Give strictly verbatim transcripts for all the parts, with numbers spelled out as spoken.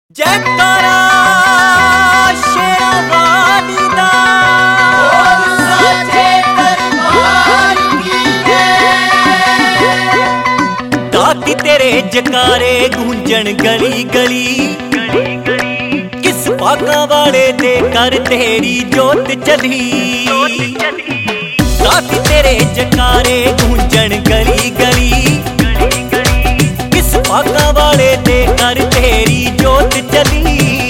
जयकारा शेरां वाली दा बोल साचे दरबार की जय। दाती तेरे जकारे गूंजन गली गली, किस भागां वाले दे कर तेरी जोत चली। दाती तेरे जकारे गूंजन गली गली, किस भागां वाले दे कर तेरी जोत चली।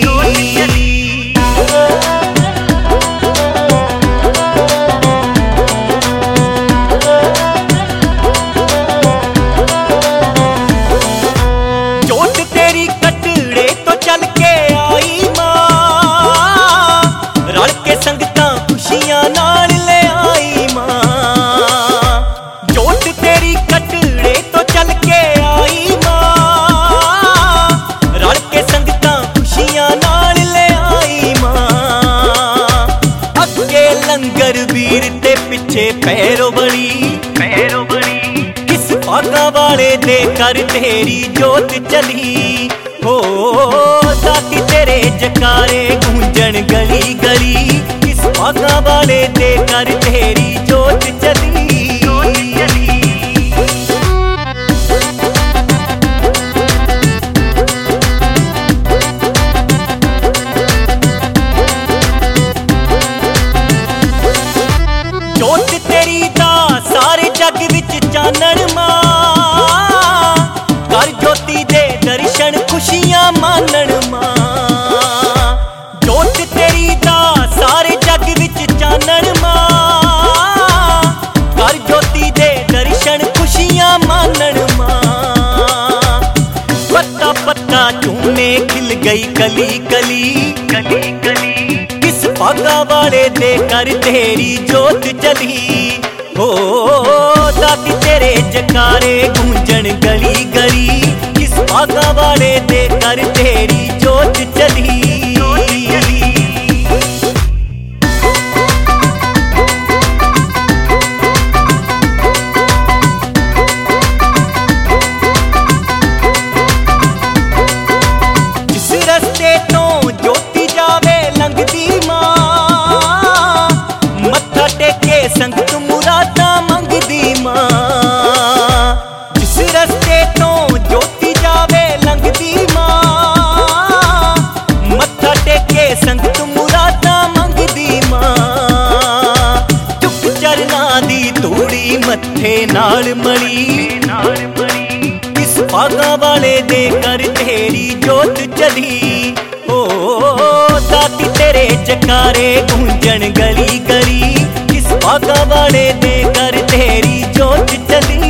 जोत तेरी कटड़े तो चल के आई मां, रल के संगतां खुशियां नाल ले आई मां। जोत तेरी कटड़े तो चल के आई मां, रल के संगतां खुशियां नाल ले आई मां। अगे लंगर वीर ते पिछे पैरो बड़ी पैरो बड़ी, किस भागां वाले दे कर तेरी जोत चली। हो दाती तेरे जकारे गूंजन गली गली, किस भागां वाले दे कर तेरी जोत चली। जोत तेरी दा सारे जग विच चानण मां, कर जोती दे दर्शन खुशियां मानण मां। जोत तेरी दा सारे जग विच चानण मां, कर जोती दे दर्शन खुशियां मानण मां। पत्ता पत्ता झूमे खिल गई कली कली कली कली, किस भागां वाले दे कर तेरी जोत चली। हो दाती तेरे जकारे गूंजन गली गली, किस भागां वाले दे कर तेरी जोत चली। जिस रस्ते तो जोती जावे लंघदी मां, मत्था टेके संगत मुरादां मंगदी मां। जिस रस्ते तो जोती जावे लंघदी मां, मत्था टेके संगत मुरादां मंगदी मां। चुक चरनां दी तूड़ी मत्थे नाल मली नाल मली, किस भागां वाले दे कर तेरी जोत चली। हो दाती तेरे जकारे गूंजन गली गली, किस भागां वाले दे कर तेरी जोत चली।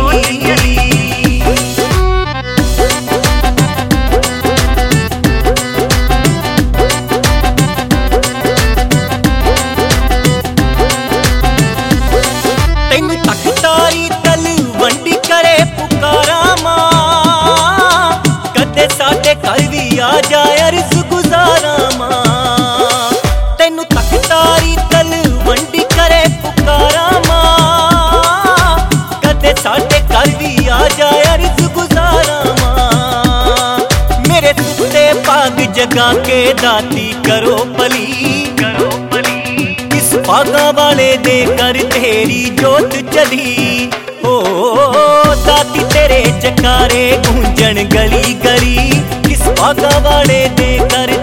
तैनू तख्तारी तल वंडी करे पुकारा मां, कदे साडे घर भी आ जाए अर्ज गुजारा मां। तैनू तख्तारी तल वंडी करे पुकारा मां, कदे साडे घर भी आ जाए अर्ज गुजारा मां। मेरे सुते भाग जगा के दाती करो भली करो भली, किस भागां वाले दे कर तेरी जोत चली। हो दाती तेरे जकारे गूंजन गली गली, किस भागां वाले दे कर